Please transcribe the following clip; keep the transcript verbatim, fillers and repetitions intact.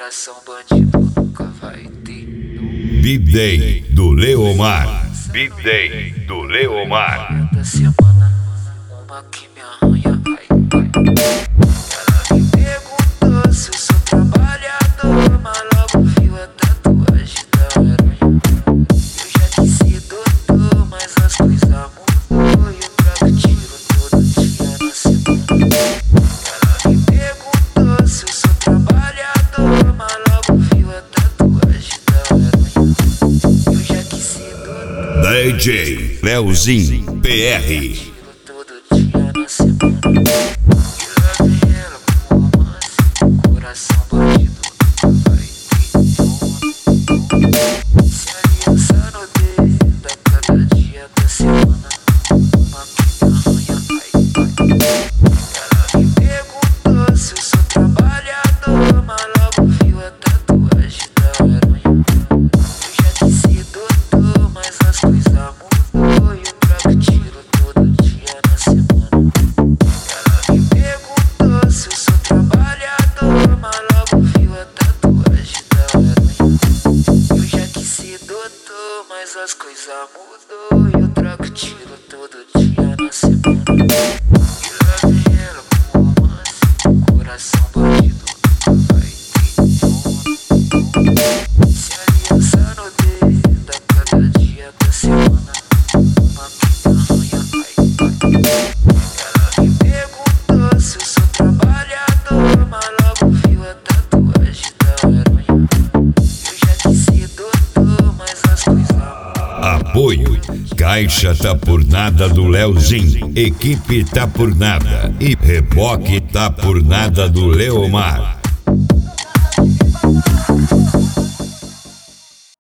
Coração bandido nunca vai ter. B-Day do Leomar. B-Day do Leomar. Da semana, uma que me arranha, vai, vai. Ela me perguntou se eu sou trabalhador, mas logo viu a tatuagem da aranha. Eu já quis ser doutor, mas as coisas mudou e eu trago tiro todo dia na semana. Ela me perguntou se eu sou trabalhador, mas logo viu a tatuagem da aranha. Eu já quis ser doutor. D J Leozinho P R. Todo dia na semana. E lá vem ela com romance. Coração bandido nunca vai ter. Se aliança no dedo a cada dia da semana. Uma que me arranha, vai, vai. Ela me perguntou se eu sou trabalhador, mas logo viu a tatuagem da aranha. Eu já quis ser doutor, mas as coisas mudou e eu trago tiro todo dia na semana. Ela me perguntou se eu sou trabalhador, mas logo viu a tatuagem da aranha. Eu já quis ser doutor, mas as coisas mudou e eu trago tiro todo dia na semana. E lá vem ela com romance. Coração bandido nunca vai ter. Se aliança no dedo a cada dia da semana. Uma que me arranha, vai, vai. Ela me perguntou se eu sou trabalhador, mas logo viu a tatuagem da aranha. Eu já quis ser doutor, mas as coisas Apoio Caixa Tá Por Nada do Leozinho. Equipe Tá Por Nada. E Reboque Tá Por Nada do Leomar.